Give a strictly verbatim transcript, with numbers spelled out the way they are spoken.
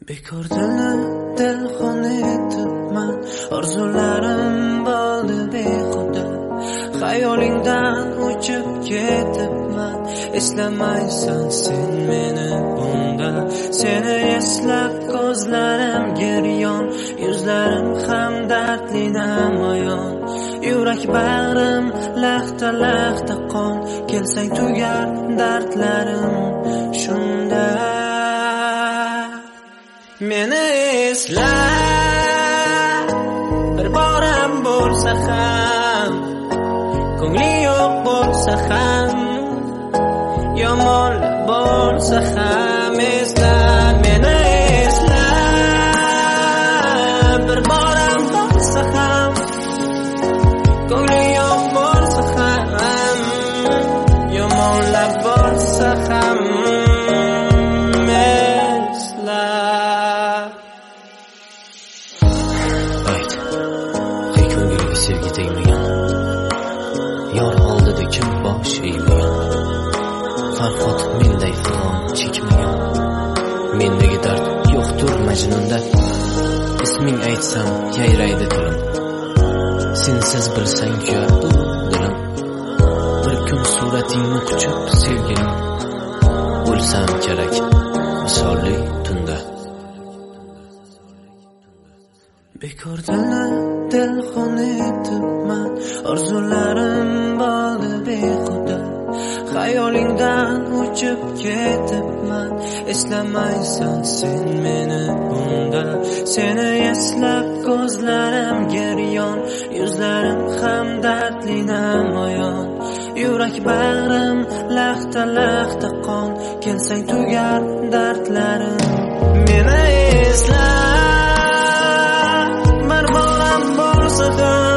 Bekor dilni dilxona etibman, orzularim bo'ldi behuda. Xayolingdan uchib ketibman, eslamaysan sen meni bunda. Seni eslab ko'zlarim giryon, yuzlarim ham dardli namoyon. Yurak bag'rim laxta laxta qon, kelsang tugar dardlarim shunda. Meni esla, bir boram bo'lsa ham, ko'ngli yo'q bo'lsa ham, yomon bo'lsa ham esla. Meni esla, bir boram bo'lsa ham, ko'ngli yo'q bo'lsa ham, yomonlab bo'lsa ham esla. Sevgi tegmagan, yor oldida kim bosh egmagan, Farhod menday falon chekmagan. Mendagi dard yo'qdir Majnunda, isming aytsam yayraydi tilim. Sensiz bilsang kuyardi dilim. Bir kun suratingni quchib sevgilim, o'lsam kerak misolli tunda. Bekor dilni dilxona etibman, orzularim bo'ldi behuda. Xayolingdan uchib ketibman, eslamaysan sen meni bunda. Seni eslab ko'zlarim giryon, yuzlarim ham dardli namoyon. Yurak bag'rim laxta laxta qon, kelsang tugar dardlarim. Meni esla, bir boram bo'lsa ham,